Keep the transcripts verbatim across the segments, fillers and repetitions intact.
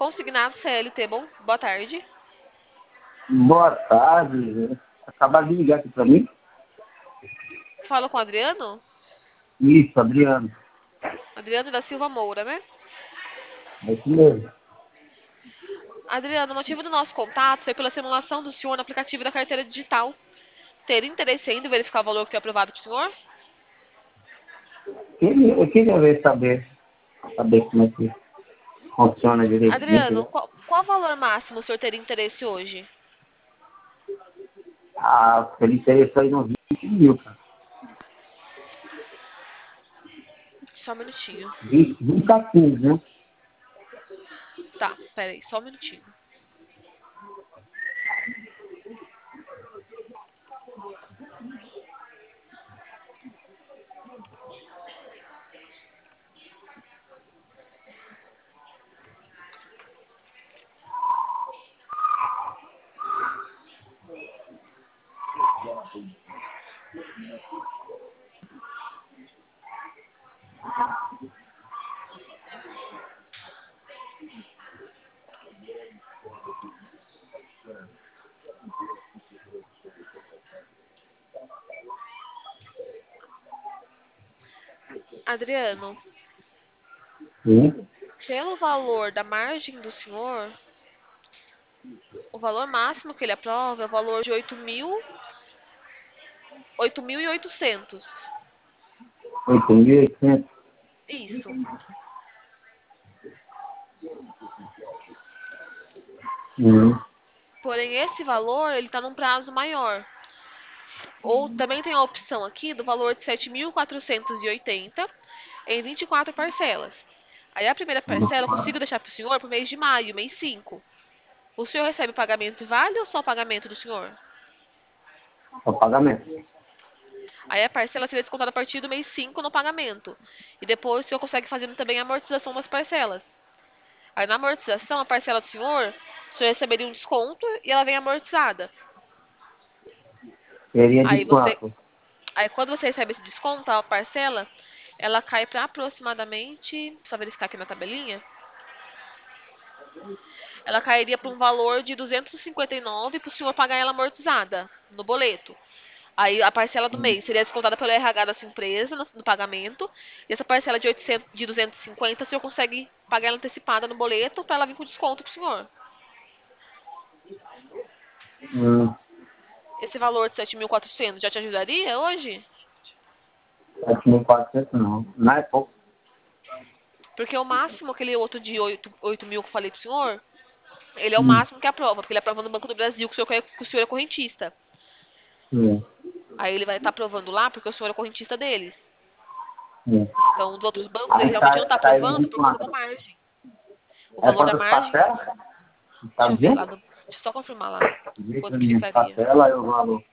Consignado C L T, bom, boa tarde. Boa tarde. Acabaram de ligar aqui pra mim. Fala com o Adriano? Isso, Adriano. Adriano da Silva Moura, né? É isso mesmo. Adriano, o motivo do nosso contato foi pela simulação do senhor no aplicativo da carteira digital. Ter interesse ainda em verificar o valor que foi aprovado para o senhor? Queria- Eu queria ver, saber, saber como é que funciona direitinho. Adriano, Entendeu? qual, qual o valor máximo o senhor teria interesse hoje? Ah, ele interessou aí nos vinte mil, cara. Só um minutinho. vinte, vinte caquinhos, né? Tá, peraí, só um minutinho. Adriano, Sim. pelo valor da margem do senhor, o valor máximo que ele aprova é o valor de oito mil, oito mil e oitocentos. oito mil e oitocentos. Isso. Hum. Porém, esse valor, ele está num prazo maior. Ou também tem a opção aqui do valor de sete mil quatrocentos e oitenta em vinte e quatro parcelas. Aí a primeira parcela eu consigo deixar para o senhor para o mês de maio, mês cinco. O senhor recebe pagamento vale ou só o pagamento do senhor? O pagamento. Aí a parcela seria descontada a partir do mês cinco no pagamento. E depois o senhor consegue fazer também a amortização das parcelas. Aí na amortização, a parcela do senhor, o senhor receberia um desconto e ela vem amortizada. Seria de Aí você, quanto? aí quando você recebe esse desconto, a parcela, ela cai para aproximadamente, só verificar aqui na tabelinha, ela cairia para um valor de duzentos e cinquenta e nove para o senhor pagar ela amortizada no boleto. Aí a parcela do mês seria descontada pelo R H da sua empresa no, no pagamento. E essa parcela de, oitocentos, de duzentos e cinquenta, o senhor consegue pagar ela antecipada no boleto para ela vir com desconto para o senhor. Hum. Esse valor de sete mil e quatrocentos já te ajudaria hoje? sete mil e quatrocentos não. Não é pouco. Porque o máximo, aquele outro de oito mil que eu falei pro senhor, ele é o Hum. máximo que aprova, porque ele aprova no Banco do Brasil, que o senhor, é- que o senhor é correntista. Hum. Aí ele vai estar aprovando lá, porque o senhor é correntista deles. Hum. Então, os outros bancos, ele Aí realmente não cai, está caiu aprovando de por conta da quanto? margem. O É valor da quantas margem, parcelas? Tá deixa eu ver lá, dizendo? no, deixa eu só confirmar lá Diz quanto pra que mim, ficaria. parcela e o valor.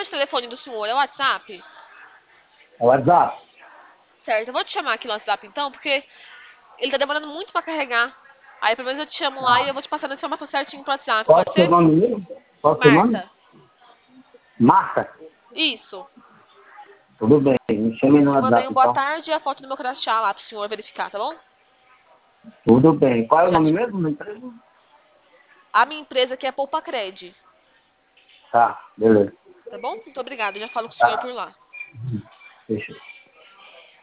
Esse telefone do senhor é o WhatsApp? É o WhatsApp. Certo, eu vou te chamar aqui no WhatsApp então, porque ele tá demorando muito pra carregar. Aí pelo menos eu te chamo lá e eu vou te passando a informação certinho pro WhatsApp, Qual é pode o seu ser? nome mesmo? Qual é o seu nome? Marta. Marta. Isso. Tudo bem, me chame no Eu mandei WhatsApp um boa então. tarde e a foto do meu crachá lá pro senhor verificar, tá bom? Tudo bem. Qual é o Já nome te- mesmo da empresa? A minha empresa aqui é Poupa Cred, Tá, beleza. tá bom? Muito obrigada, já falo com o senhor Tá. por lá. Fechou.